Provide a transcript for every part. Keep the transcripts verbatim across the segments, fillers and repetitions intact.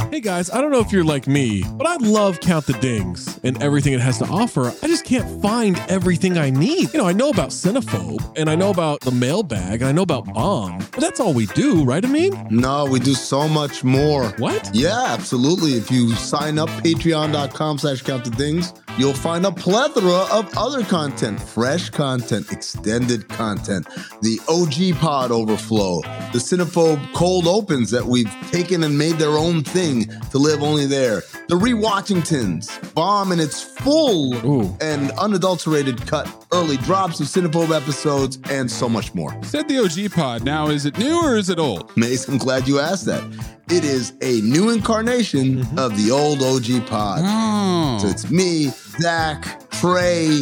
Hey guys, I don't know if you're like me, but I love Count the Dings and everything it has to offer. I just can't find everything I need. You know, I know about Cinephobe, and I know about the mailbag, and I know about Bomb, but that's all we do, right, Amin? No, we do so much more. What? Yeah, absolutely. If you sign up, patreon.com slash count the dings, you'll find a plethora of other content, fresh content, extended content, the O G Pod overflow, the Cinephobe cold opens that we've taken and made their own thing to live only there, the Rewatchingtons, Bomb in its full Ooh. and unadulterated cut, early drops of Cinephobe episodes, and so much more. You said the O G Pod. Now, is it new or is it old? Mace, I'm glad you asked that. It is a new incarnation mm-hmm. of the old O G Pod. Oh. So it's me, Zach, Trey,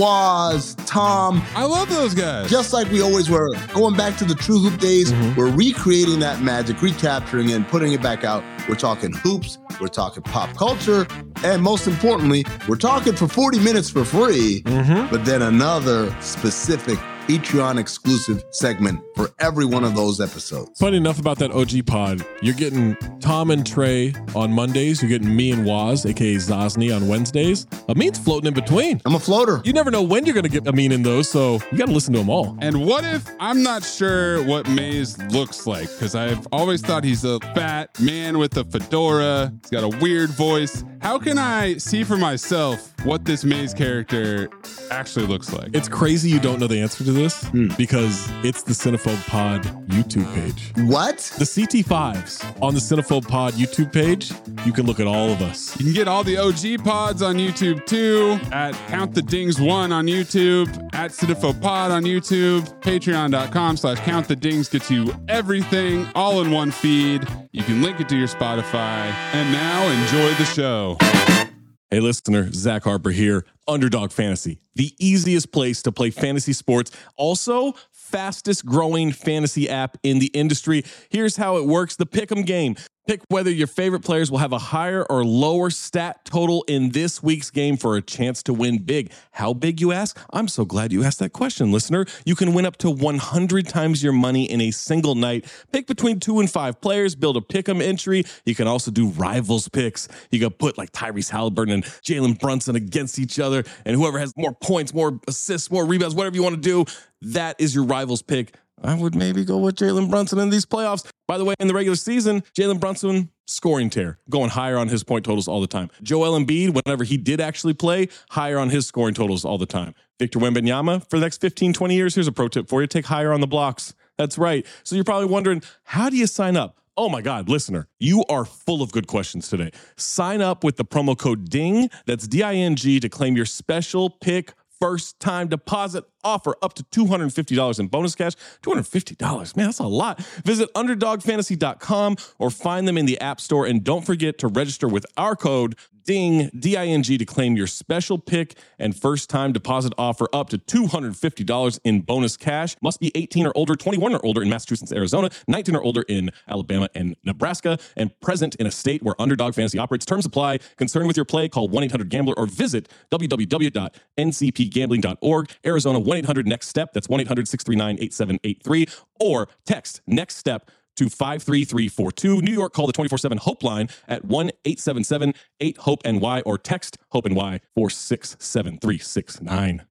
Waz, Tom. I love those guys. Just like we always were. Going back to the True Hoop days, mm-hmm. we're recreating that magic, recapturing it, and putting it back out. We're talking hoops, we're talking pop culture, and most importantly, we're talking for forty minutes for free, mm-hmm. but then another specific Patreon exclusive segment for every one of those episodes. Funny enough about that O G Pod, you're getting Tom and Trey on Mondays. You're getting me and Waz, aka Zosny, on Wednesdays. Amin's floating in between. I'm a floater. You never know when you're going to get Amin in those, so you got to listen to them all. And what if I'm not sure what Maze looks like? Because I've always thought he's a fat man with a fedora. He's got a weird voice. How can I see for myself what this Maze character actually looks like? It's crazy you don't know the answer to this mm. because it's the Cinephobe Pod YouTube page. What? The C T fives on the Cinephobe Pod YouTube page. You can look at all of us. You can get all the O G pods on YouTube too, at Count the Dings one on YouTube, at Cinephobe Pod on YouTube, patreon.com slash Count the Dings gets you everything all in one feed. You can link it to your Spotify. And now enjoy the show. Hey listener, Zach Harper here. Underdog Fantasy, the easiest place to play fantasy sports. Also, fastest growing fantasy app in the industry. Here's how it works. The Pick'em game. Pick whether your favorite players will have a higher or lower stat total in this week's game for a chance to win big. How big, you ask? I'm so glad you asked that question, listener. You can win up to one hundred times your money in a single night. Pick between two and five players, build a pick'em entry. You can also do rivals picks. You can put like Tyrese Halliburton and Jalen Brunson against each other, and whoever has more points, more assists, more rebounds, whatever you want to do, that is your rivals pick. I would maybe go with Jalen Brunson in these playoffs. By the way, in the regular season, Jalen Brunson, scoring tear, going higher on his point totals all the time. Joel Embiid, whenever he did actually play, higher on his scoring totals all the time. Victor Wembanyama, for the next fifteen, twenty years, here's a pro tip for you. Take higher on the blocks. That's right. So you're probably wondering, how do you sign up? Oh my God, listener, you are full of good questions today. Sign up with the promo code DING, that's D I N G, to claim your special pick first time deposit offer up to two hundred fifty dollars in bonus cash. two hundred fifty dollars, man, that's a lot. Visit underdog fantasy dot com or find them in the App Store. And don't forget to register with our code DING, D I N G, to claim your special pick and first time deposit offer up to two hundred fifty dollars in bonus cash. Must be eighteen or older, twenty-one or older in Massachusetts, Arizona, nineteen or older in Alabama and Nebraska, and present in a state where Underdog Fantasy operates. Terms apply. Concerned with your play, call one eight hundred gambler or visit w w w dot n c p gambling dot org. Arizona, one eight hundred next step. That's one eight hundred six three nine eight seven eight three. Or text next step to five three three four two. New York, call the twenty-four seven HOPE line at one eight seven seven eight hope N Y or text HOPE-NY four six seven three six nine.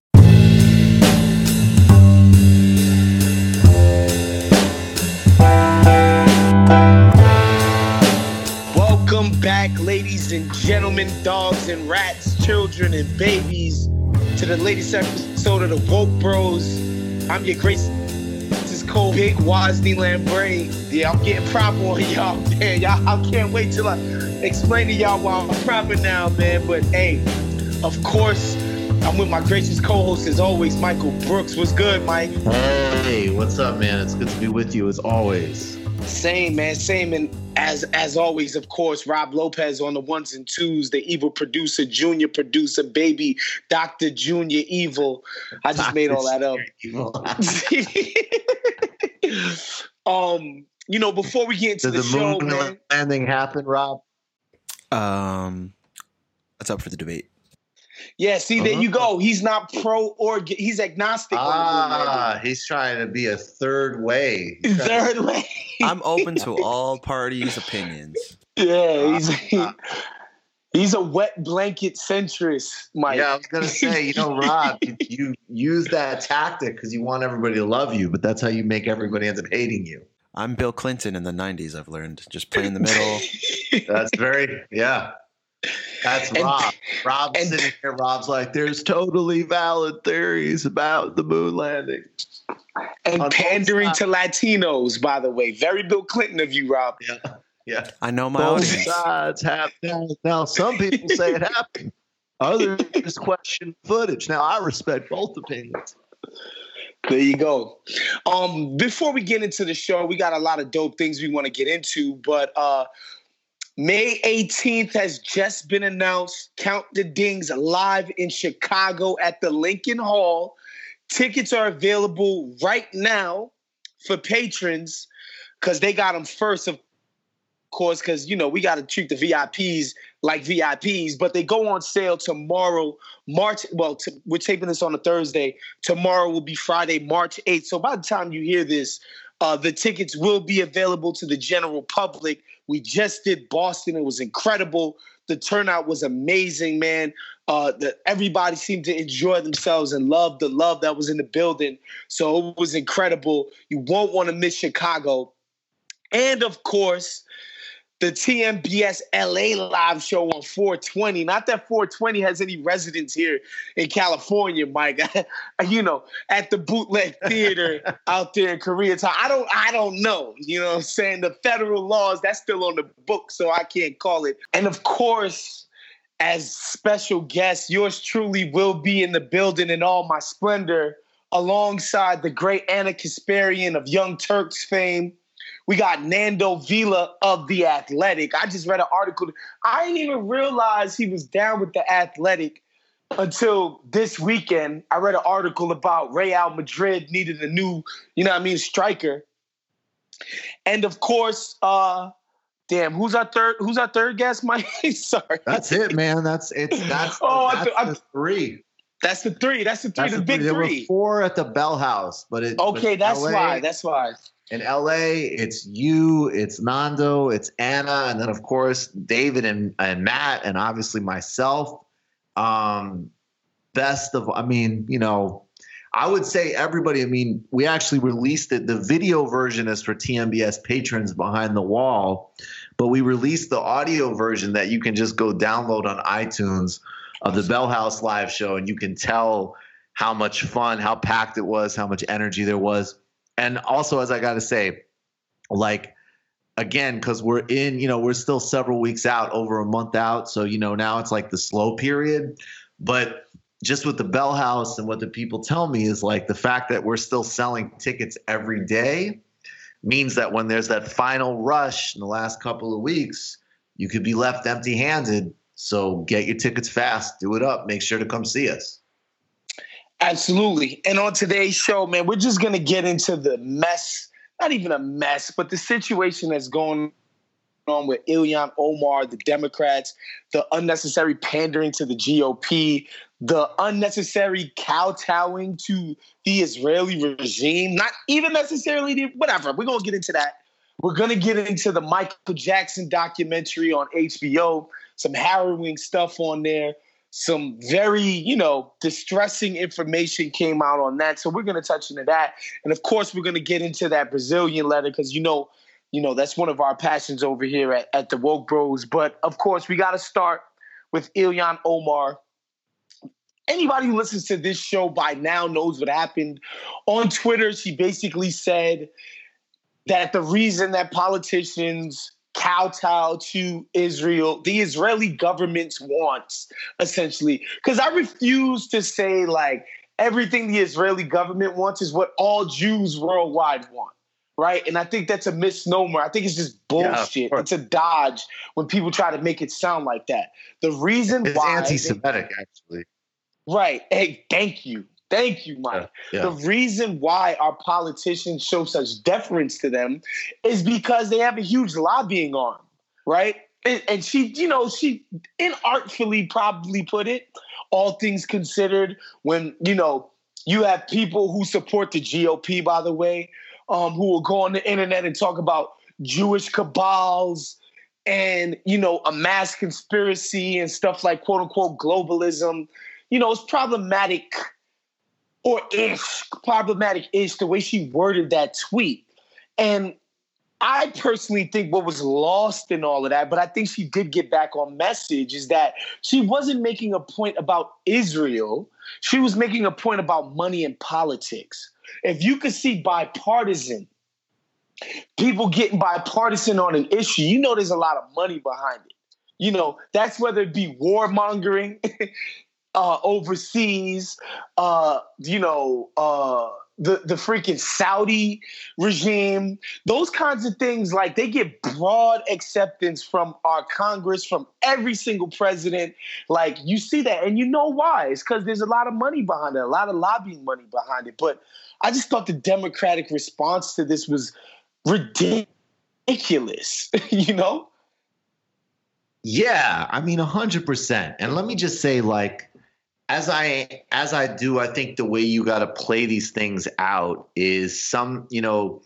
Welcome back, ladies and gentlemen, dogs and rats, children and babies, to the latest episode of the Woke Bros. I'm your grace. Cold Big Wozni Lambre. Yeah, I'm getting proper on y'all, man. Y'all, I can't wait till I explain to y'all why I'm proper now, man. But hey, of course, I'm with my gracious co-host as always, Michael Brooks. What's good, Mike? Hey, what's up, man? It's good to be with you as always. Same, man, same. And as as always, of course, Rob Lopez on the ones and twos, the evil producer, junior producer, baby, Doctor Junior Evil. I just made all that up. um, you know, before we get into Did the, the show, moon man. landing happen, Rob? Um, that's up for the debate. Yeah, see, there uh-huh. you go. He's not pro or he's agnostic. Ah, on he's trying to be a third way. Third to- way. I'm open to all parties' opinions. Yeah, he's he, he's a wet blanket centrist, Mike. Yeah, I was gonna say, you know, Rob, you, you use that tactic because you want everybody to love you, but that's how you make everybody end up hating you. I'm Bill Clinton in the nineties, I've learned. Just play in the middle. That's very, yeah. That's And- Rob. Rob's and- sitting here. Rob's like, there's totally valid theories about the moon landing. And On both pandering sides. to Latinos, by the way. Very Bill Clinton of you, Rob. Yeah. Yeah. I know my Both audience. sides have now, now some people say it happened. Others question footage. Now I respect both opinions. There you go. Um, before we get into the show, we got a lot of dope things we want to get into, but uh, May eighteenth has just been announced. Count the Dings live in Chicago at the Lincoln Hall. Tickets are available right now for patrons because they got them first, of course, because, you know, we got to treat the V I Ps like V I Ps, but they go on sale tomorrow, March, well, t- we're taping this on a Thursday. Tomorrow will be Friday, March eighth. So by the time you hear this, uh, the tickets will be available to the general public. We just did Boston. It was incredible. The turnout was amazing, man. Uh, the, everybody seemed to enjoy themselves and love the love that was in the building. So it was incredible. You won't want to miss Chicago. And of course, the T M B S L A live show on four twenty. Not that four twenty has any residence here in California, Mike. You know, at the Bootleg Theater out there in Koreatown. I don't, I don't know. You know what I'm saying? The federal laws, that's still on the book, so I can't call it. And of course, as special guests, yours truly will be in the building in all my splendor, alongside the great Anna Kasparian of Young Turks fame. We got Nando Vila of The Athletic. I just read an article. I didn't even realize he was down with The Athletic until this weekend. I read an article about Real Madrid needed a new, you know what I mean, striker. And of course, uh, damn, who's our third? Who's our third guest, Mike? Sorry, That's it, man. That's it's that's, Oh, I that's th- I- the three. that's the three. That's the three. That's the the big three. There were three. four at the Bell House, but it Okay, but that's L A why. That's why. In L A, it's you, it's Nando, it's Anna, and then of course David and, and Matt, and obviously myself. Um, best of, I mean, you know, I would say everybody. I mean, we actually released it. The video version is for T M B S patrons behind the wall, but we released the audio version that you can just go download on iTunes of the Bell House live show, and you can tell how much fun, how packed it was, how much energy there was. And also, as I got to say, like, again, because we're in, you know, we're still several weeks out, over a month out. So, you know, now it's like the slow period. But just with the Bell House and what the people tell me is like the fact that we're still selling tickets every day means that when there's that final rush in the last couple of weeks, you could be left empty handed. So get your tickets fast, do it up, make sure to come see us. Absolutely. And on today's show, man, we're just going to get into the mess, not even a mess, but the situation that's going on with Ilhan Omar, the Democrats, the unnecessary pandering to the G O P, the unnecessary kowtowing to the Israeli regime, not even necessarily the, whatever. We're going to get into that. We're going to get into the Michael Jackson documentary on H B O, some harrowing stuff on there. Some very, you know, distressing information came out on that. So we're going to touch into that. And of course, we're going to get into that Brazilian letter because, you know, you know, that's one of our passions over here at, at the Woke Bros. But of course, we got to start with Ilhan Omar. Anybody who listens to this show by now knows what happened. On Twitter, she basically said that the reason that politicians kowtow to Israel, the Israeli government's wants, essentially. Because I refuse to say, like, everything the Israeli government wants is what all Jews worldwide want, right? And I think that's a misnomer. I think it's just bullshit. Yeah, it's a dodge when people try to make it sound like that. The reason It's why... anti-Semitic, actually. Right. Hey, thank you. Thank you, Mike. Yeah, yeah. The reason why our politicians show such deference to them is because they have a huge lobbying arm, right? And, and she, you know, she inartfully probably put it, all things considered, when, you know, you have people who support the G O P, by the way, um, who will go on the internet and talk about Jewish cabals and, you know, a mass conspiracy and stuff like quote unquote globalism, you know, it's problematic or ish, problematic ish, the way she worded that tweet. And I personally think what was lost in all of that, but I think she did get back on message, is that she wasn't making a point about Israel. She was making a point about money and politics. If you could see bipartisan, people getting bipartisan on an issue, you know there's a lot of money behind it. You know, that's whether it be warmongering uh, overseas, uh, you know, uh, the, the freaking Saudi regime, those kinds of things, like they get broad acceptance from our Congress, from every single president. Like you see that, and you know why? It's because there's a lot of money behind it, a lot of lobbying money behind it. But I just thought the Democratic response to this was ridiculous, you know? Yeah, I mean, a hundred percent. And let me just say, like, as I as I do, I think the way you got to play these things out is some, you know,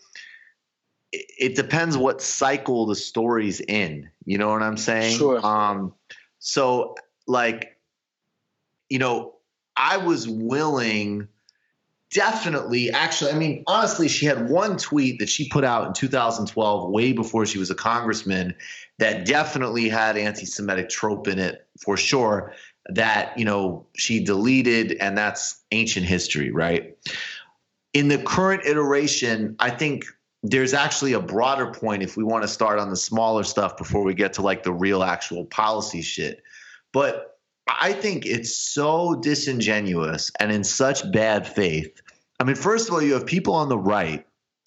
it, it depends what cycle the story's in. You know what I'm saying? Sure. Um, so, like, you know, I was willing. Definitely. Actually, I mean, honestly, she had one tweet that she put out in two thousand twelve, way before she was a congressman, that definitely had anti-Semitic trope in it for sure, that, you know, she deleted, and that's ancient history, right? In the current iteration, I think there's actually a broader point if we want to start on the smaller stuff before we get to like the real actual policy shit. But I think it's so disingenuous and in such bad faith. I mean, first of all, you have people on the right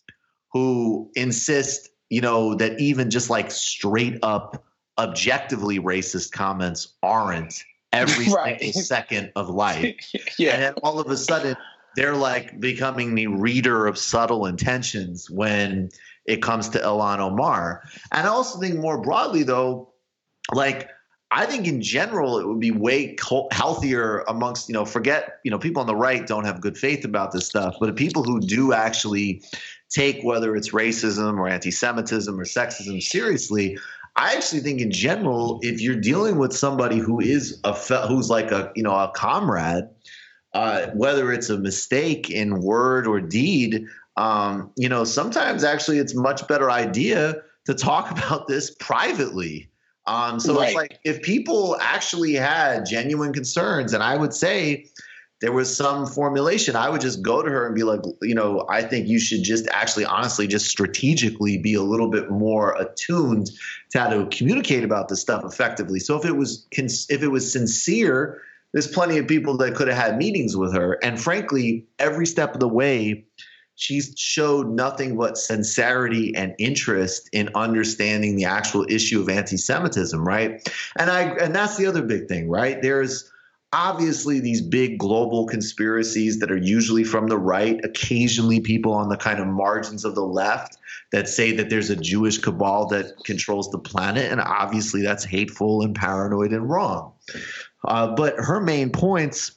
who insist, you know, that even just like straight up objectively racist comments aren't every Right. single second of life. Yeah. And then all of a sudden they're like becoming the reader of subtle intentions when it comes to Ilhan Omar. And I also think more broadly, though, like, I think in general, it would be way healthier amongst, you know, forget, you know, people on the right don't have good faith about this stuff, but the people who do actually take whether it's racism or anti-Semitism or sexism seriously, I actually think in general, if you're dealing with somebody who is a who's like a, you know, a comrade, uh, whether it's a mistake in word or deed, um, you know, sometimes actually it's a much better idea to talk about this privately. Um, so Right. it's like if people actually had genuine concerns, and I would say there was some formulation, I would just go to her and be like, you know, I think you should just actually honestly just strategically be a little bit more attuned to how to communicate about this stuff effectively. So if it was if it was sincere, there's plenty of people that could have had meetings with her. And frankly, every step of the way, she's showed nothing but sincerity and interest in understanding the actual issue of anti-Semitism, right? And I and that's the other big thing, right? There's obviously these big global conspiracies that are usually from the right, occasionally people on the kind of margins of the left that say that there's a Jewish cabal that controls the planet, and obviously that's hateful and paranoid and wrong. Uh, but her main points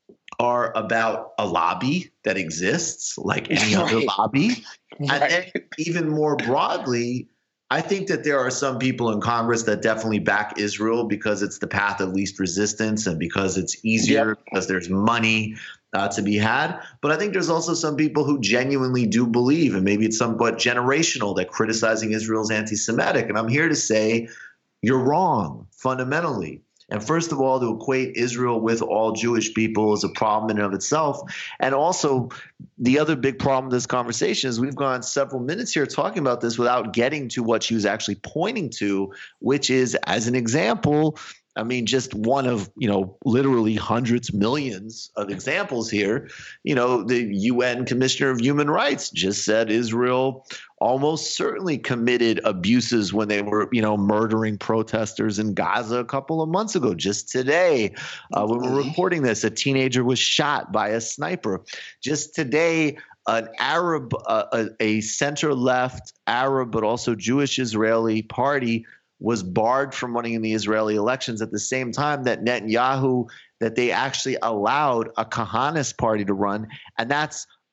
are about a lobby that exists like any Right. other lobby. Right. And then even more broadly, I think that there are some people in Congress that definitely back Israel because it's the path of least resistance and because it's easier, Yep. because there's money uh, to be had. But I think there's also some people who genuinely do believe, and maybe it's somewhat generational, that criticizing Israel is anti-Semitic. And I'm here to say you're wrong fundamentally. And first of all, to equate Israel with all Jewish people is a problem in and of itself. And also, the other big problem with this conversation is we've gone several minutes here talking about this without getting to what she was actually pointing to, which is, as an example, I mean, just one of, you know, literally hundreds, millions of examples here. You know, the U N Commissioner of Human Rights just said Israel almost certainly committed abuses when they were, you know, murdering protesters in Gaza a couple of months ago. Just today, uh, when we're recording this, a teenager was shot by a sniper. Just today, an Arab, uh, a, a center-left Arab, but also Jewish Israeli party was barred from running in the Israeli elections at the same time that Netanyahu, that they actually allowed a Kahanist party to run. And that's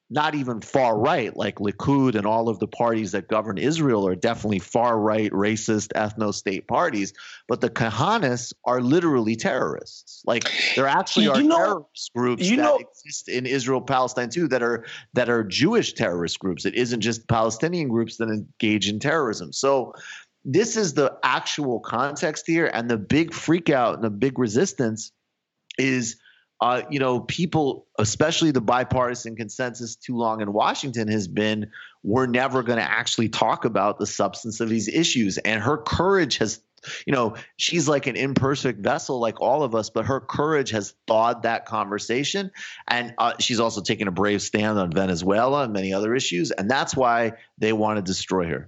not even far right, like Likud and all of the parties that govern Israel are definitely far right, racist, ethno state parties. But the Kahanis are literally terrorists. Like there actually You are know- terrorist groups you that know- exist in Israel, Palestine too, that are that are Jewish terrorist groups. It isn't just Palestinian groups that engage in terrorism. So this is the actual context here, and the big freak out and the big resistance is. Uh, you know, people, especially the bipartisan consensus too long in Washington has been, we're never going to actually talk about the substance of these issues. And her courage has, you know, she's like an imperfect vessel like all of us, but her courage has thawed that conversation. And uh, she's also taken a brave stand on Venezuela and many other issues. And that's why they want to destroy her.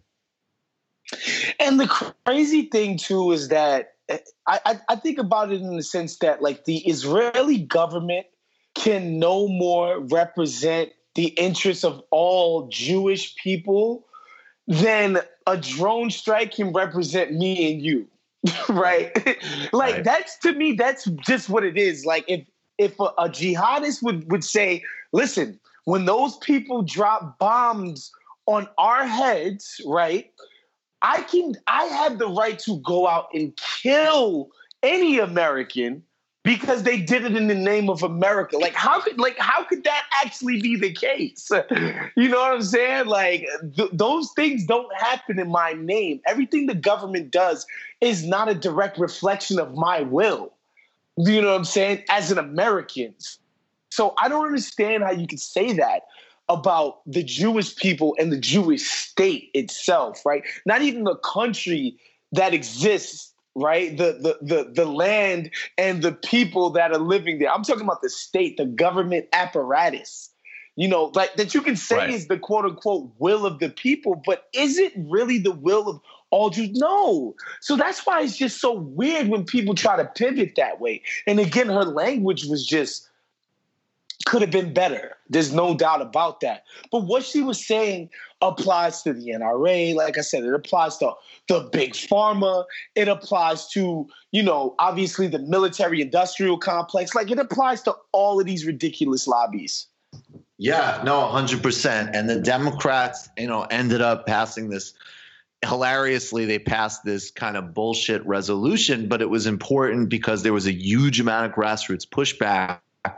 And the crazy thing, too, is that I, I, I think about it in the sense that, like, the Israeli government can no more represent the interests of all Jewish people than a drone strike can represent me and you, right? Like, Right. that's, to me, that's just what it is. Like, if if a, a jihadist would, would say, listen, when those people drop bombs on our heads, right, I can. I have the right to go out and kill any American because they did it in the name of America. Like how could like how could that actually be the case? You know what I'm saying? Like th- those things don't happen in my name. Everything the government does is not a direct reflection of my will. You know what I'm saying? As an American, so I don't understand how you could say that about the Jewish people and the Jewish state itself, right? Not even the country that exists, right? The, the the the land and the people that are living there. I'm talking about the state, the government apparatus, you know, like that you can say Right. is the quote unquote will of the people, but is it really the will of all Jews? No. So that's why it's just so weird when people try to pivot that way. And again, her language was just could have been better. There's no doubt about that. But what she was saying applies to the N R A. Like I said, it applies to the big pharma. It applies to, you know, obviously the military industrial complex. Like it applies to all of these ridiculous lobbies. Yeah, no, one hundred percent. And the Democrats, you know, ended up passing this. Hilariously, they passed this kind of bullshit resolution, but it was important because there was a huge amount of grassroots pushback.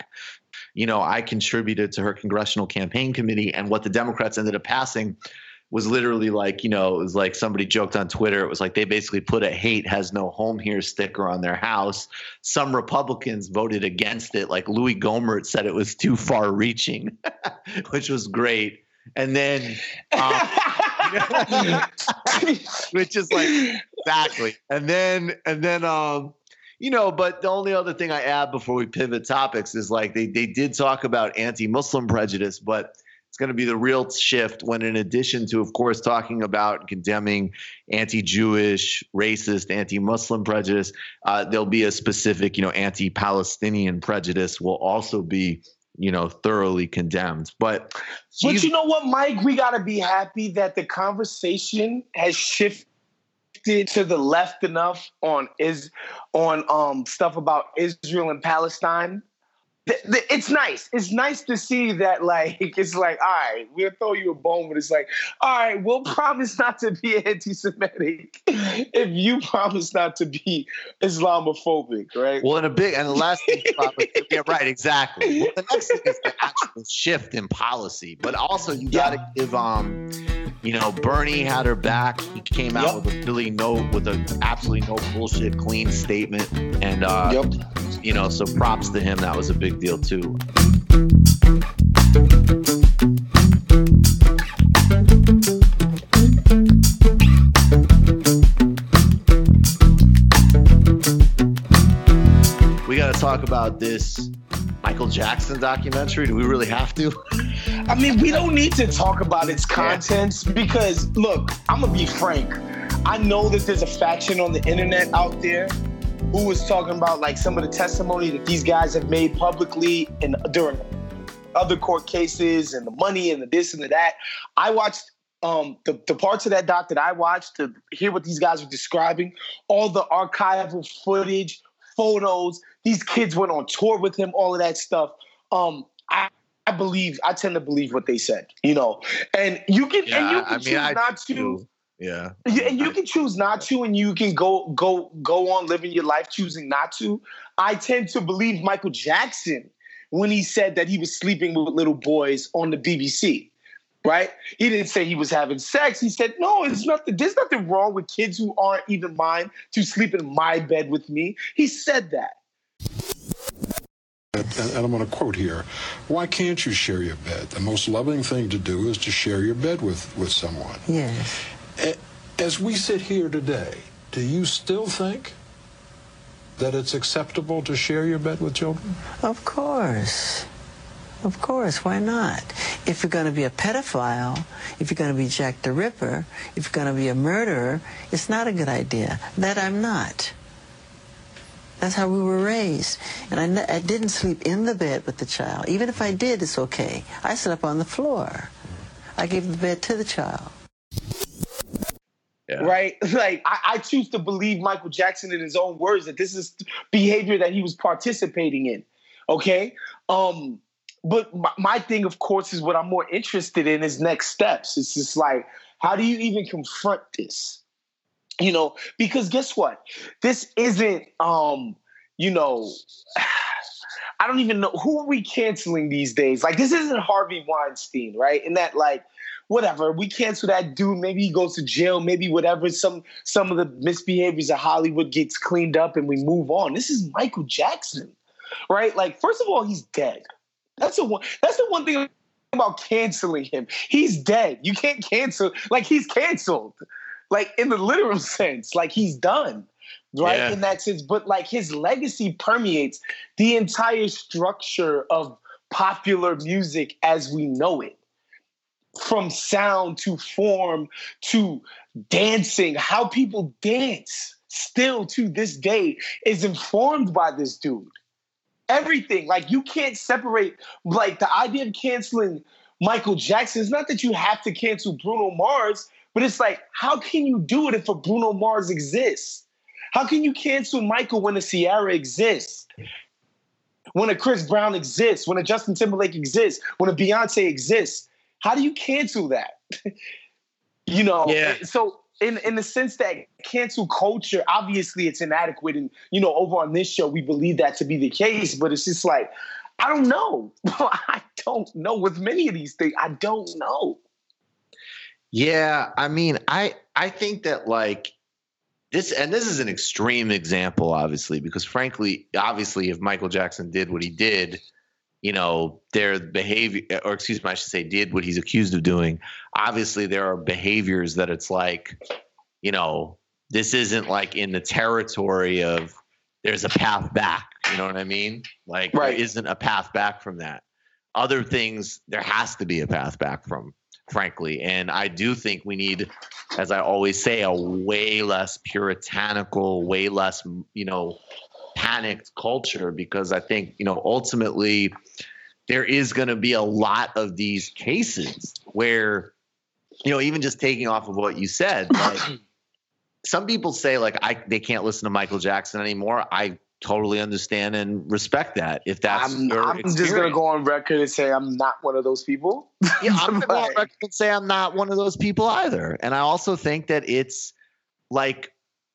You know, I contributed to her congressional campaign committee, and what the Democrats ended up passing was literally like, you know, it was like somebody joked on Twitter. It was like they basically put a hate has no home here sticker on their house. Some Republicans voted against it. Like Louis Gohmert said it was too far reaching, which was great. And then, um, which is like, exactly. And then, and then, um, you know, but the only other thing I add before we pivot topics is like they they did talk about anti-Muslim prejudice, but it's going to be the real shift when, in addition to, of course, talking about condemning anti-Jewish, racist, anti-Muslim prejudice, uh, there'll be a specific, you know, anti-Palestinian prejudice will also be, you know, thoroughly condemned. But But you know what, Mike? We got to be happy that the conversation has shifted to the left enough on is on um stuff about Israel and Palestine. Th- th- It's nice. It's nice to see that, like, it's like, all right, we'll throw you a bone, but it's like, all right, we'll promise not to be anti-Semitic if you promise not to be Islamophobic, right? Well, and a big and the last thing, probably, yeah, right, exactly. Well, the next thing is the actual shift in policy, but also you got to give um. You know, Bernie had her back. He came out Yep. with a really no, with a absolutely no bullshit, clean statement, and uh, Yep. you know, so props to him. That was a big deal too. We got to talk about this Michael Jackson documentary. Do we really have to? I mean, we don't need to talk about its contents because, look, I'm going to be frank. I know that there's a faction on the internet out there who is talking about, like, some of the testimony that these guys have made publicly and during other court cases and the money and the this and the that. I watched um, the, the parts of that doc that I watched to hear what these guys were describing, all the archival footage, photos. These kids went on tour with him, all of that stuff. Um, I I believe, I tend to believe what they said, you know, and you can, Yeah, and you can I mean, choose I not to. do. Yeah. You, and you can choose not to, and you can go go go on living your life choosing not to. I tend to believe Michael Jackson when he said that he was sleeping with little boys on the B B C, right? He didn't say he was having sex. He said, no, it's nothing. There's nothing wrong with kids who aren't even mine to sleep in my bed with me. He said that. And, and I'm going to quote here, why can't you share your bed? The most loving thing to do is to share your bed with, with someone. Yes. As we sit here today, do you still think that it's acceptable to share your bed with children? Of course. Of course, why not? If you're going to be a pedophile, if you're going to be Jack the Ripper, if you're going to be a murderer, it's not a good idea. That I'm not. That's how we were raised. And I, n- I didn't sleep in the bed with the child. Even if I did, it's okay. I slept on the floor. I gave the bed to the child. Yeah. Right? Like, I, I choose to believe Michael Jackson in his own words that this is behavior that he was participating in. Okay? Um, but my, my thing, of course, is what I'm more interested in is next steps. It's just like, how do you even confront this? You know, because guess what? This isn't, um, you know, I don't even know, who are we canceling these days? Like, this isn't Harvey Weinstein, right? And that, like, whatever, we cancel that dude. Maybe he goes to jail. Maybe whatever. Some some of the misbehaviors of Hollywood gets cleaned up and we move on. This is Michael Jackson, right? Like, first of all, he's dead. That's the one. That's the one thing about canceling him. He's dead. You can't cancel. Like, he's canceled. Like, in the literal sense. Like, he's done. Right? Yeah. In that sense. But, like, his legacy permeates the entire structure of popular music as we know it. From sound to form to dancing, how people dance still to this day is informed by this dude. Everything. Like, you can't separate, like, the idea of canceling Michael Jackson. It's not that you have to cancel Bruno Mars, but it's like, how can you do it if a Bruno Mars exists? How can you cancel Michael when a Ciara exists? When a Chris Brown exists? When a Justin Timberlake exists? When a Beyonce exists? How do you cancel that? you know, yeah. So in, in the sense that cancel culture, obviously it's inadequate. And, you know, over on this show, we believe that to be the case. But it's just like, I don't know. I don't know with many of these things. I don't know. Yeah. I mean, I, I think that like this, and this is an extreme example, obviously, because frankly, obviously, if Michael Jackson did what he did, you know, their behavior, or excuse me, I should say did what he's accused of doing. Obviously, there are behaviors that it's like, you know, this isn't like in the territory of there's a path back. You know what I mean? Like, right. There isn't a path back from that. Other things, there has to be a path back from, frankly. And I do think we need, as I always say, a way less puritanical, way less, you know, panicked culture, because I think, you know, ultimately there is going to be a lot of these cases where, you know, even just taking off of what you said, like some people say like, I, they can't listen to Michael Jackson anymore. I totally understand and respect that. If that's I'm, your I'm just going to go on record and say I'm not one of those people. Yeah, I'm going to go on record and say I'm not one of those people either. And I also think that it's like,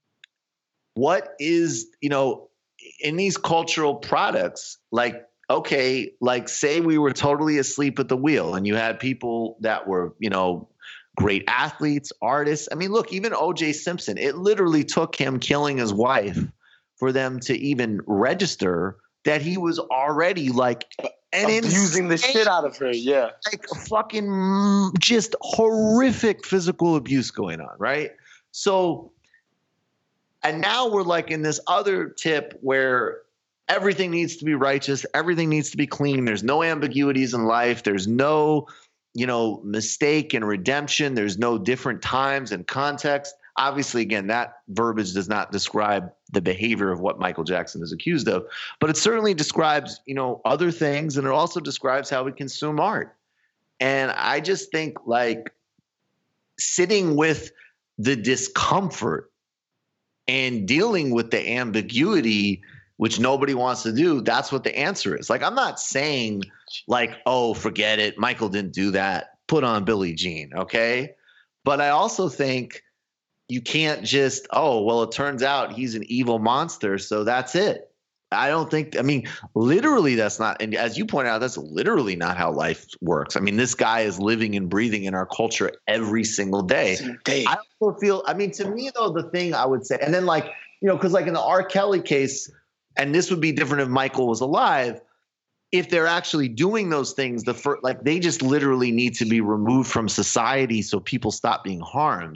what is, you know, in these cultural products, like, okay, like say we were totally asleep at the wheel and you had people that were, you know, great athletes, artists. I mean, look, even O J Simpson, it literally took him killing his wife for them to even register that he was already like and abusing the shit out of her. Yeah. Like fucking just horrific physical abuse going on. Right. So, and now we're like in this other tip where everything needs to be righteous. Everything needs to be clean. There's no ambiguities in life. There's no, you know, mistake and redemption. There's no different times and context. Obviously, again, that verbiage does not describe the behavior of what Michael Jackson is accused of, but it certainly describes, you know, other things. And it also describes how we consume art. And I just think like sitting with the discomfort and dealing with the ambiguity, which nobody wants to do, that's what the answer is. Like, I'm not saying like, oh, forget it. Michael didn't do that. Put on Billie Jean. Okay. But I also think you can't just, oh, well, it turns out he's an evil monster, so that's it. I don't think, I mean, literally that's not, and as you point out, that's literally not how life works. I mean, this guy is living and breathing in our culture every single day. day. I also feel, I mean, to me though, the thing I would say, and then like, you know, because like in the R. Kelly case, and this would be different if Michael was alive, if they're actually doing those things, the first, like they just literally need to be removed from society so people stop being harmed.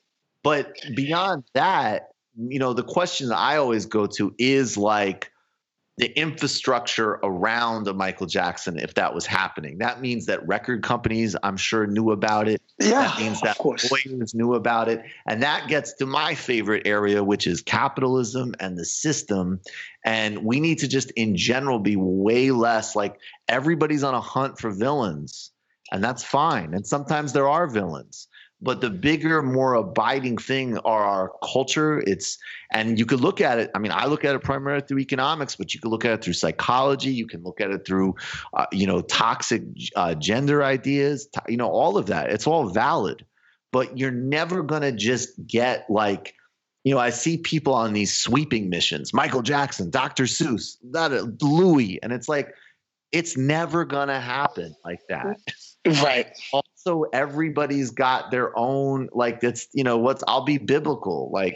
But beyond that, you know, the question that I always go to is like, the infrastructure around a Michael Jackson, if that was happening. That means that record companies, I'm sure, knew about it. Yeah, that means that lawyers knew about it. And that gets to my favorite area, which is capitalism and the system. And we need to just, in general, be way less like everybody's on a hunt for villains. And that's fine. And sometimes there are villains. But the bigger, more abiding thing are our culture. It's, and you could look at it. I mean, I look at it primarily through economics, but you can look at it through psychology. You can look at it through, uh, you know, toxic uh, gender ideas, t- you know, all of that. It's all valid, but you're never going to just get like, you know, I see people on these sweeping missions, Michael Jackson, Doctor Seuss, that uh, Louis. And it's like, it's never going to happen like that. Right. Also, everybody's got their own, like, that's, you know, what's, I'll be biblical, like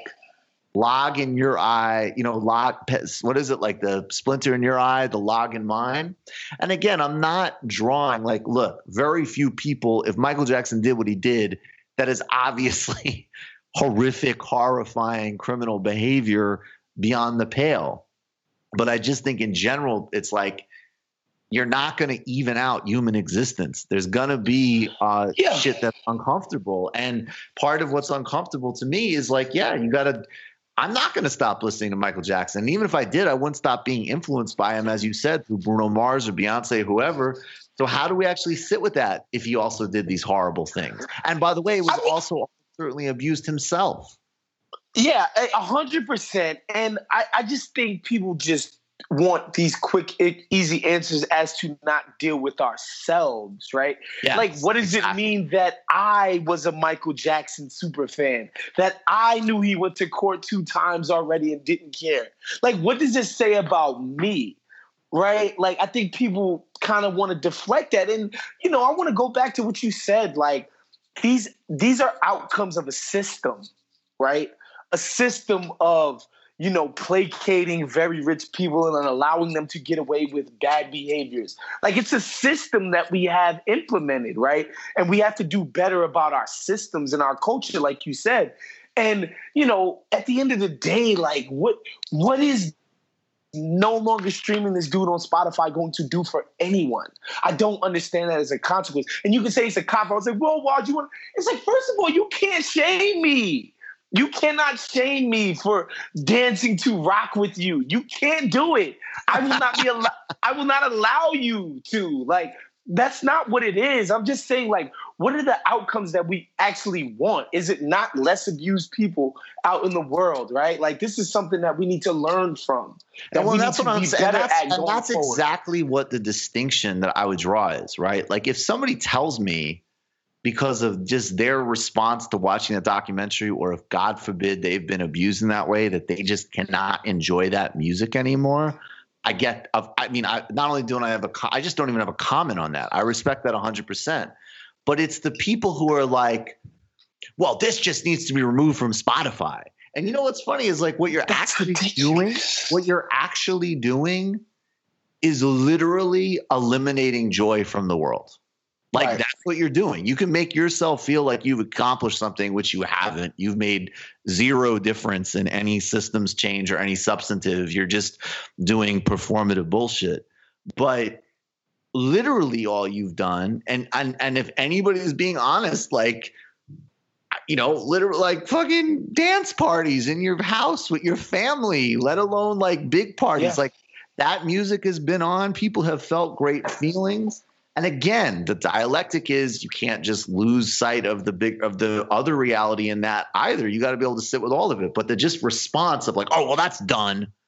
log in your eye, you know, log, what is it, like the splinter in your eye, the log in mine. And again, I'm not drawing, like, look, very few people, if Michael Jackson did what he did, that is obviously horrific, horrifying criminal behavior beyond the pale. But I just think in general, it's like, you're not going to even out human existence. There's going to be uh, yeah. shit that's uncomfortable. And part of what's uncomfortable to me is like, yeah, you got to – I'm not going to stop listening to Michael Jackson. And even if I did, I wouldn't stop being influenced by him, as you said, through Bruno Mars or Beyonce, whoever. So how do we actually sit with that if he also did these horrible things? And by the way, he was I mean, also certainly abused himself. Yeah, a hundred percent. And I, I just think people just – want these quick, easy answers as to not deal with ourselves, right? Yes, like, what does exactly. it mean that I was a Michael Jackson super fan? That I knew he went to court two times already and didn't care? Like, what does this say about me, right? Like, I think people kind of want to deflect that. And, you know, I want to go back to what you said. Like, these these are outcomes of a system, right? A system of, you know, placating very rich people and allowing them to get away with bad behaviors. Like, it's a system that we have implemented, right? And we have to do better about our systems and our culture, like you said. And, you know, at the end of the day, like, what what is no longer streaming this dude on Spotify going to do for anyone? I don't understand that as a consequence. And you can say it's a cop. I was like, well, why do you want? It's like, first of all, you can't shame me. You cannot shame me for dancing to rock with you. You can't do it. I will not be al- I will not allow you to. Like, that's not what it is. I'm just saying, like, what are the outcomes that we actually want? Is it not less abused people out in the world, right? Like, this is something that we need to learn from. That well, we that's need what to I'm be saying. better And that's, at and that's exactly what the distinction that I would draw is, right? Like, if somebody tells me, because of just their response to watching a documentary, or if God forbid they've been abused in that way, that they just cannot enjoy that music anymore. I get, I mean, I not only don't I have a, I just don't even have a comment on that. I respect that a hundred percent, but it's the people who are like, well, this just needs to be removed from Spotify. And you know, what's funny is like what you're That's actually ridiculous. doing, what you're actually doing is literally eliminating joy from the world. Like, right. That's what you're doing. You can make yourself feel like you've accomplished something, which you haven't. You've made zero difference in any systems change or any substantive. You're just doing performative bullshit. But literally all you've done, and and and if anybody is being honest, like, you know, literally like fucking dance parties in your house with your family, let alone like big parties. Yeah. Like, that music has been on. People have felt great feelings. And again, the dialectic is you can't just lose sight of the big of the other reality in that either. You got to be able to sit with all of it. But the just response of like, oh, well, that's done.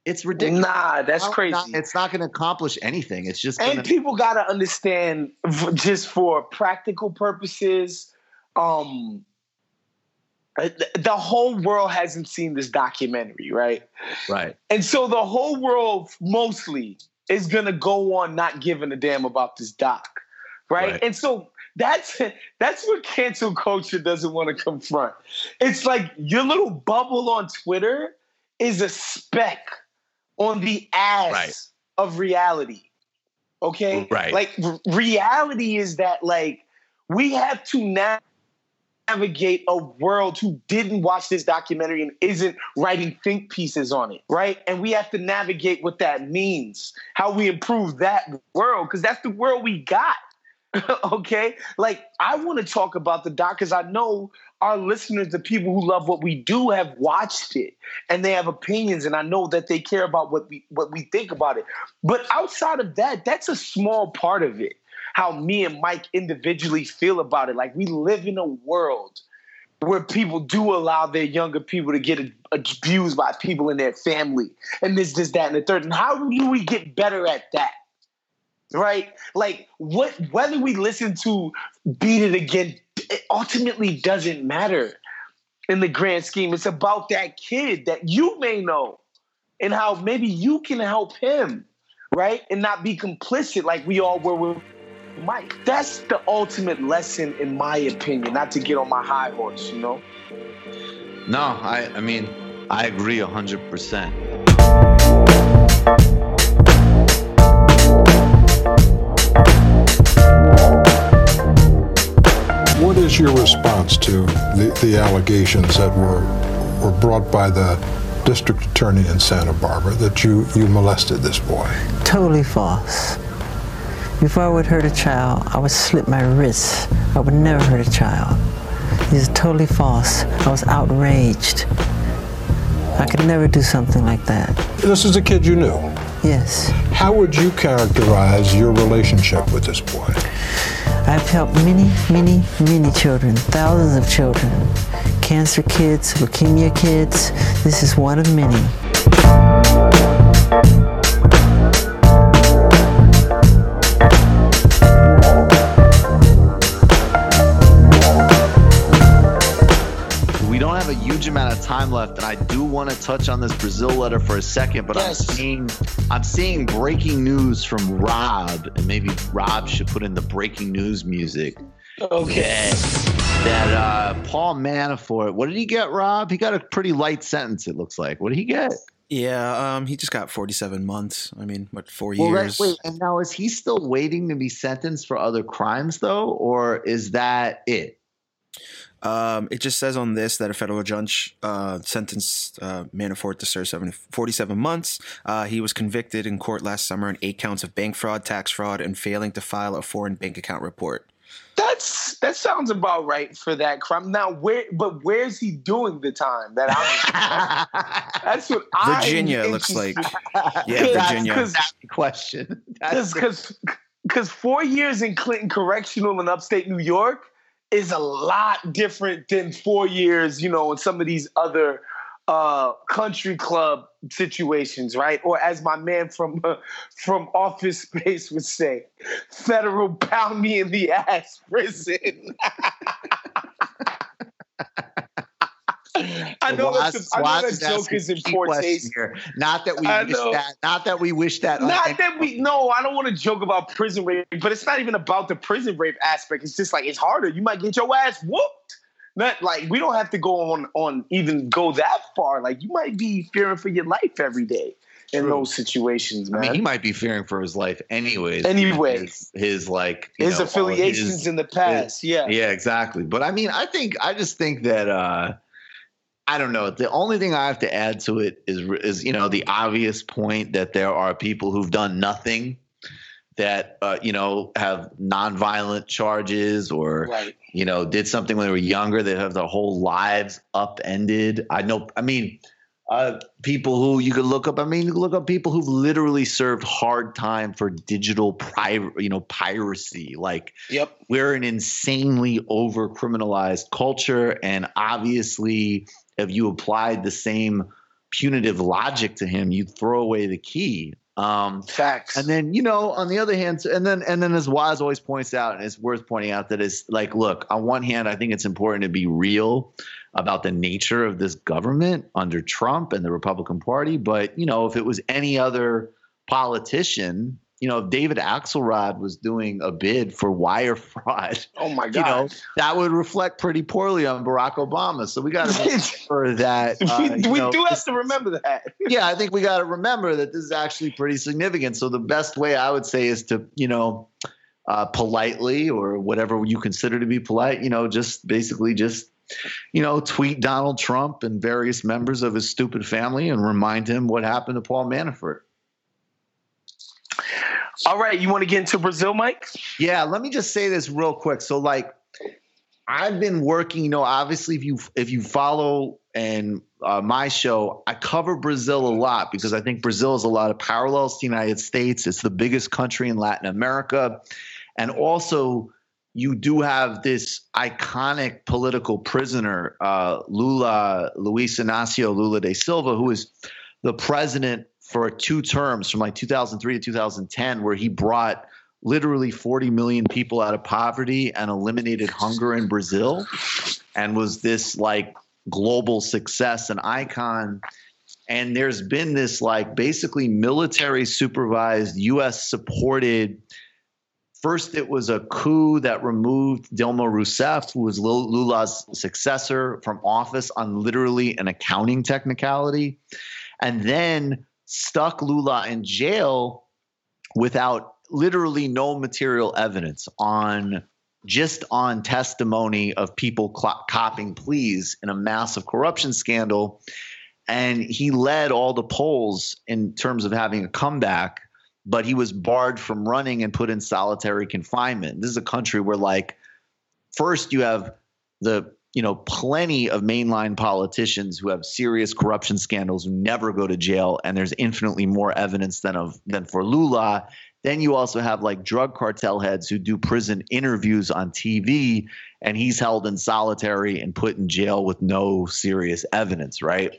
It's ridiculous. Nah, that's Not- crazy. not- it's not going to accomplish anything. It's just And gonna, people got to understand, f- just for practical purposes, um, th- the whole world hasn't seen this documentary, right? right. And so the whole world mostly is going to go on not giving a damn about this doc, right? Right. And so that's that's what cancel culture doesn't want to confront. It's like your little bubble on Twitter is a speck on the ass Right. of reality. Okay? Right. Like r- reality is that like we have to now navigate a world who didn't watch this documentary and isn't writing think pieces on it, right? And we have to navigate what that means, how we improve that world, because that's the world we got. Okay? Like, I want to talk about the doc because I know our listeners, the people who love what we do, have watched it and they have opinions, and I know that they care about what we what we think about it. But outside of that, that's a small part of it. How me and Mike individually feel about it. Like, we live in a world where people do allow their younger people to get abused by people in their family and this, this, that, and the third. And how do we get better at that? Right? Like, what, whether we listen to Beat It Again, it ultimately doesn't matter in the grand scheme. It's about that kid that you may know and how maybe you can help him, right? And not be complicit like we all were with Mike. That's the ultimate lesson, in my opinion, not to get on my high horse, you know? No, I, I mean, I agree one hundred percent. What is your response to the, the allegations that were were brought by the district attorney in Santa Barbara that you, you molested this boy? Totally false. Before I would hurt a child, I would slit my wrists. I would never hurt a child. These are totally false. I was outraged. I could never do something like that. This is a kid you knew. Yes. How would you characterize your relationship with this boy? I've helped many, many, many children, thousands of children. Cancer kids, leukemia kids. This is one of many. We don't have a huge amount of time left, and I do want to touch on this Brazil letter for a second, but Yes. I'm seeing I'm seeing breaking news from Rob, and maybe Rob should put in the breaking news music. Okay. That uh, Paul Manafort, what did he get, Rob? He got a pretty light sentence, it looks like. What did he get? Yeah, um, he just got forty-seven months. I mean, what, four Well, years? that, wait, and now is he still waiting to be sentenced for other crimes, though, or is that it? Um, it just says on this that a federal judge uh, sentenced uh, Manafort to serve seven, forty-seven months. Uh, he was convicted in court last summer on eight counts of bank fraud, tax fraud, and failing to file a foreign bank account report. That's that sounds about right for that crime. Now, where but where's he doing the time? That I'm, that's what I Virginia looks like. Yeah, That's Virginia. Because That's the question. That's because because four years in Clinton Correctional in upstate New York is a lot different than four years, you know, in some of these other uh, country club situations, right? Or as my man from uh, from Office Space would say, federal pound me in the ass prison. I know Well, that's a, I know that joke is in poor taste. here. Not that we I wish know. that. Not that we wish that. on Not any- that we no, I don't want to joke about prison rape, but it's not even about the prison rape aspect. It's just like it's harder. You might get your ass whooped. Not like we don't have to go on on even go that far. Like you might be fearing for your life every day in True. those situations, I man. mean, he might be fearing for his life anyways. Anyway. his, his like you His know, all affiliations his- in the past, yeah. Yeah, exactly. But I mean, I think I just think that uh, I don't know. The only thing I have to add to it is is you know the obvious point that there are people who've done nothing that uh, you know have nonviolent charges or Right. you know did something when they were younger that have their whole lives upended. I know. I mean. Uh, people who you could look up. I mean, you could look up people who've literally served hard time for digital pri- you know, piracy. Like, Yep. we're an insanely over criminalized culture, and obviously, if you applied the same punitive logic to him, you'd throw away the key. Um, Facts. And then, you know, on the other hand, and then and then as Waz always points out, and it's worth pointing out that it's like, look, on one hand, I think it's important to be real about the nature of this government under Trump and the Republican Party. But, you know, if it was any other politician, you know, if David Axelrod was doing a bid for wire fraud, oh my God, you know, that would reflect pretty poorly on Barack Obama. So we got to remember that. Uh, we we know, do have to remember that. Yeah, I think we got to remember that this is actually pretty significant. So the best way I would say is to, you know, uh, politely or whatever you consider to be polite, you know, just basically just, you know, tweet Donald Trump and various members of his stupid family and remind him what happened to Paul Manafort. All right, you want to get into Brazil, Mike? Yeah, let me just say this real quick. So, like, I've been working. You know, obviously, if you if you follow and uh, my show, I cover Brazil a lot because I think Brazil has a lot of parallels to the United States. It's the biggest country in Latin America, and also you do have this iconic political prisoner, uh, Lula, Luiz Inácio Lula da Silva, who is the president for two terms from like two thousand three to two thousand ten, where he brought literally forty million people out of poverty and eliminated hunger in Brazil and was this like global success and icon. And there's been this like basically military supervised U S supported. First, it was a coup that removed Dilma Rousseff, who was Lula's successor, from office on literally an accounting technicality. And then stuck Lula in jail without literally no material evidence on just on testimony of people cl- copping pleas in a massive corruption scandal. And he led all the polls in terms of having a comeback, but he was barred from running and put in solitary confinement. This is a country where, like, first you have the you know, plenty of mainline politicians who have serious corruption scandals who never go to jail, and there's infinitely more evidence than of than for Lula. Then you also have like drug cartel heads who do prison interviews on T V, and he's held in solitary and put in jail with no serious evidence, right?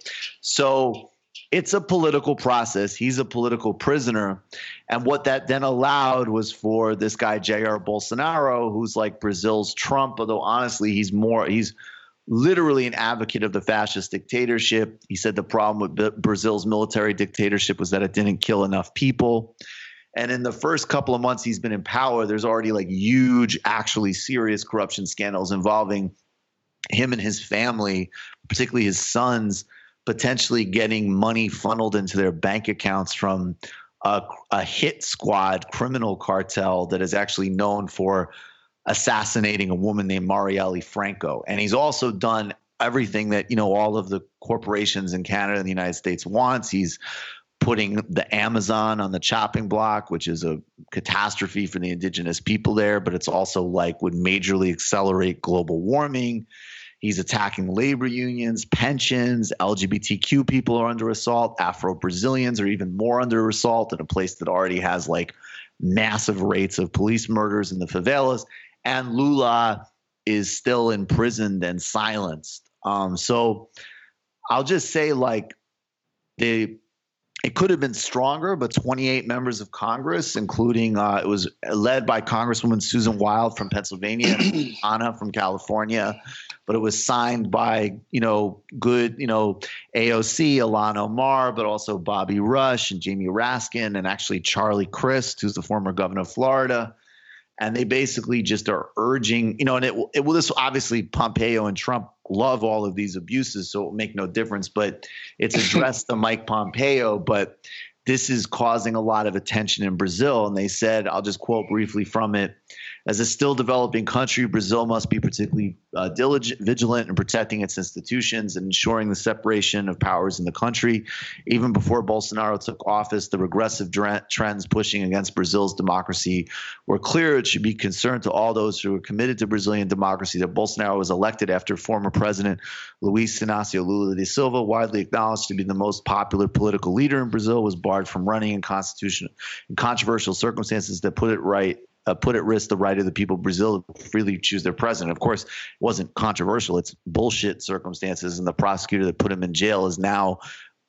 So it's a political process. He's a political prisoner. And what that then allowed was for this guy, Jair Bolsonaro, who's like Brazil's Trump, although honestly, he's more, he's literally an advocate of the fascist dictatorship. He said the problem with Brazil's military dictatorship was that it didn't kill enough people. And in the first couple of months he's been in power, there's already like huge, actually serious corruption scandals involving him and his family, particularly his sons, potentially getting money funneled into their bank accounts from a, a hit squad criminal cartel that is actually known for assassinating a woman named Marielle Franco. And he's also done everything that, you know, all of the corporations in Canada and the United States wants. He's putting the Amazon on the chopping block, which is a catastrophe for the indigenous people there, but it's also like would majorly accelerate global warming. He's attacking labor unions, pensions, L G B T Q people are under assault. Afro-Brazilians are even more under assault in a place that already has like massive rates of police murders in the favelas. And Lula is still imprisoned and silenced. Um, so I'll just say like they, it could have been stronger, but twenty-eight members of Congress, including uh, it was led by Congresswoman Susan Wild from Pennsylvania, and Anna from California, but it was signed by, you know, good, you know, A O C, Ilhan Omar, but also Bobby Rush and Jamie Raskin, and actually Charlie Crist, who's the former governor of Florida. And they basically just are urging, you know, and it, it will, this obviously Pompeo and Trump love all of these abuses, so it will make no difference, but it's addressed to Mike Pompeo. But this is causing a lot of attention in Brazil. And they said, I'll just quote briefly from it. As a still developing country, Brazil must be particularly uh, diligent, vigilant in protecting its institutions and ensuring the separation of powers in the country. Even before Bolsonaro took office, the regressive dre- trends pushing against Brazil's democracy were clear. It should be concerned to all those who are committed to Brazilian democracy that Bolsonaro was elected after former President Luiz Inácio Lula da Silva, widely acknowledged to be the most popular political leader in Brazil, was barred from running in constitutional in controversial circumstances that put it right. Uh, put at risk the right of the people of Brazil to freely choose their president. Of course, it wasn't controversial. It's bullshit circumstances, and the prosecutor that put him in jail is now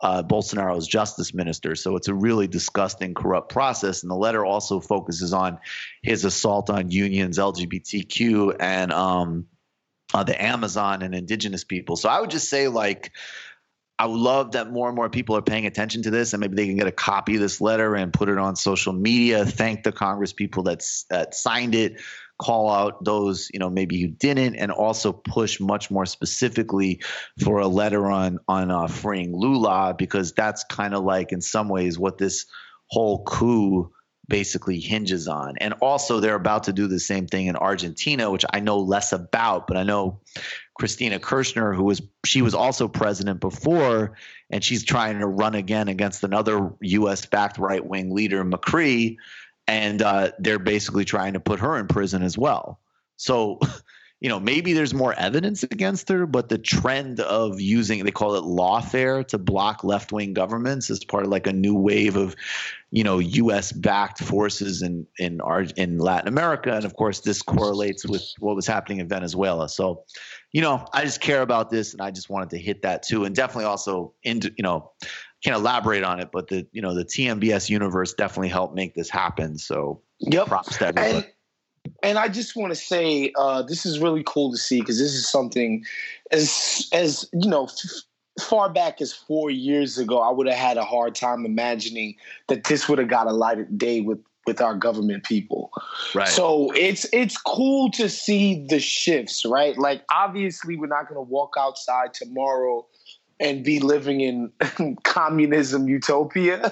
uh, Bolsonaro's justice minister. So it's a really disgusting, corrupt process. And the letter also focuses on his assault on unions, L G B T Q, and um, uh, the Amazon and indigenous people. So I would just say, like, I would love that more and more people are paying attention to this, and maybe they can get a copy of this letter and put it on social media, thank the Congress people that's, that signed it, call out those, you know, maybe who didn't, and also push much more specifically for a letter on on uh, freeing Lula, because that's kind of like in some ways what this whole coup basically hinges on. And also they're about to do the same thing in Argentina, which I know less about, but I know Christina Kirchner, who was she was also president before, and she's trying to run again against another U S-backed right-wing leader, Macri, and uh, they're basically trying to put her in prison as well. So, you know, maybe there's more evidence against her, but the trend of using, they call it lawfare, to block left-wing governments is part of like a new wave of, you know, U S-backed forces in in our, in Latin America. And of course, this correlates with what was happening in Venezuela. So, you know, I just care about this, and I just wanted to hit that too, and definitely also into, you know, can't elaborate on it, but the, you know, the T M B S universe definitely helped make this happen. So yep. props to everybody. And, and I just want to say, uh, this is really cool to see, because this is something as, as you know, f- far back as four years ago, I would have had a hard time imagining that this would have got a light of day with, with our government people. Right. So it's, it's cool to see the shifts, right? Like, obviously we're not going to walk outside tomorrow and be living in communism utopia.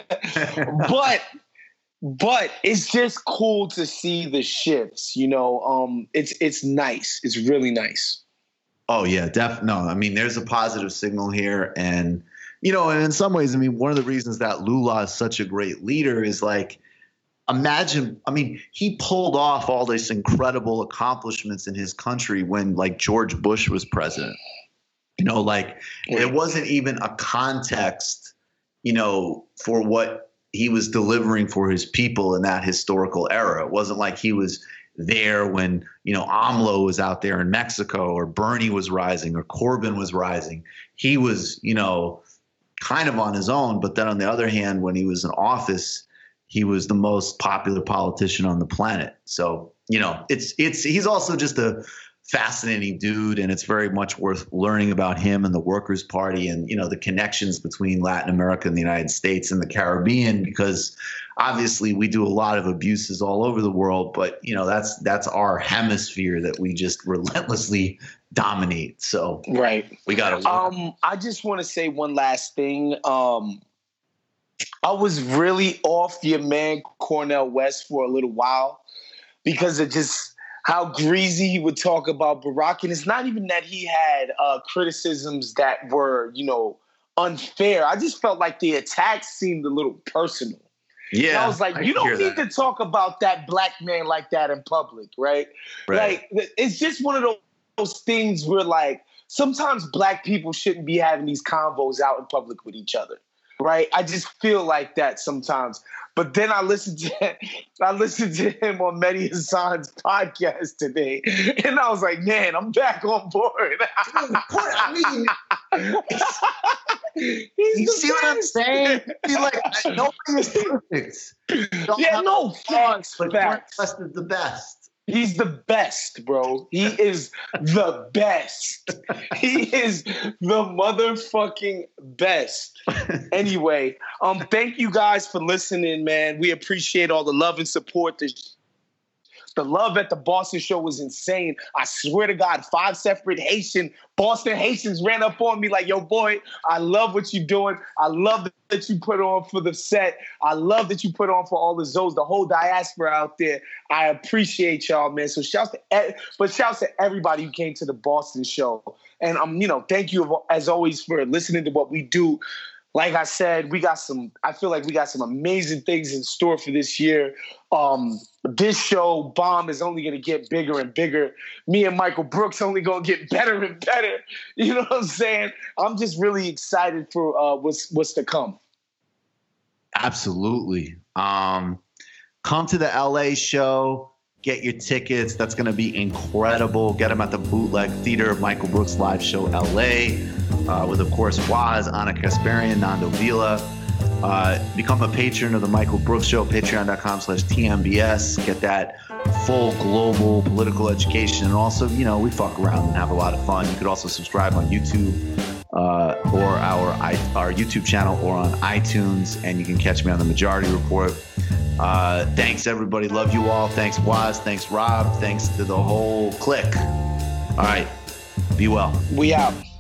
but but it's just cool to see the shifts, you know. Um, it's it's nice. It's really nice. Oh, yeah, definitely. No, I mean, there's a positive signal here. And, you know, and in some ways, I mean, one of the reasons that Lula is such a great leader is, like, imagine, I mean, he pulled off all these incredible accomplishments in his country when, like, George Bush was president. You know, like, there wasn't even a context, you know, for what he was delivering for his people in that historical era. It wasn't like he was there when, you know, AMLO was out there in Mexico, or Bernie was rising, or Corbyn was rising. He was, you know, kind of on his own. But then on the other hand, when he was in office, he was the most popular politician on the planet. So, you know, it's it's he's also just a fascinating dude, and it's very much worth learning about him and the Workers' Party, and, you know, the connections between Latin America and the United States and the Caribbean, because obviously we do a lot of abuses all over the world, but, you know, that's that's our hemisphere that we just relentlessly dominate. So right, we got to. Um, I just want to say one last thing. Um, I was really off your man Cornel West for a little while because it just. How greasy he would talk about Barack. And it's not even that he had uh, criticisms that were, you know, unfair. I just felt like the attacks seemed a little personal. Yeah. And I was like, I you don't need that. to talk about that black man like that in public, right? Right. Like, it's just one of those, those things where, like, sometimes black people shouldn't be having these convos out in public with each other, right? I just feel like that sometimes. But then I listened to I listened to him on Mehdi Hassan's podcast today, and I was like, man, I'm back on board. I mean, you see what I'm saying? You're like, nobody is perfect. Yeah, no, facts, but facts. West is the best. He's the best, bro. He is the best. He is the motherfucking best. Anyway, um, thank you guys for listening, man. We appreciate all the love and support. The, the love at the Boston show was insane. I swear to God, five separate Haitian, Boston Haitians ran up on me like, yo, boy, I love what you're doing. I love that you put on for the set. I love that you put on for all the Zoes, the whole diaspora out there. I appreciate y'all, man. So shouts to, but shouts to everybody who came to the Boston show. And, um, you know, thank you as always for listening to what we do. Like I said, we got some, I feel like we got some amazing things in store for this year. Um, this show, Bomb, is only going to get bigger and bigger. Me and Michael Brooks only going to get better and better. You know what I'm saying? I'm just really excited for uh, what's what's to come. Absolutely. Um, come to the L A show. Get your tickets. That's going to be incredible. Get them at the Bootleg Theater, Michael Brooks Live Show L A. uh, with, of course, Waz, Ana Kasparian, Nando Vila. Uh, become a patron of the Michael Brooks Show, patreon.com slash TMBS. Get that full global political education. And also, you know, we fuck around and have a lot of fun. You could also subscribe on YouTube uh, or our, our YouTube channel or on iTunes. And you can catch me on the Majority Report. Uh, thanks, everybody. Love you all. Thanks, Waz. Thanks, Rob. Thanks to the whole clique. All right. Be well. We out.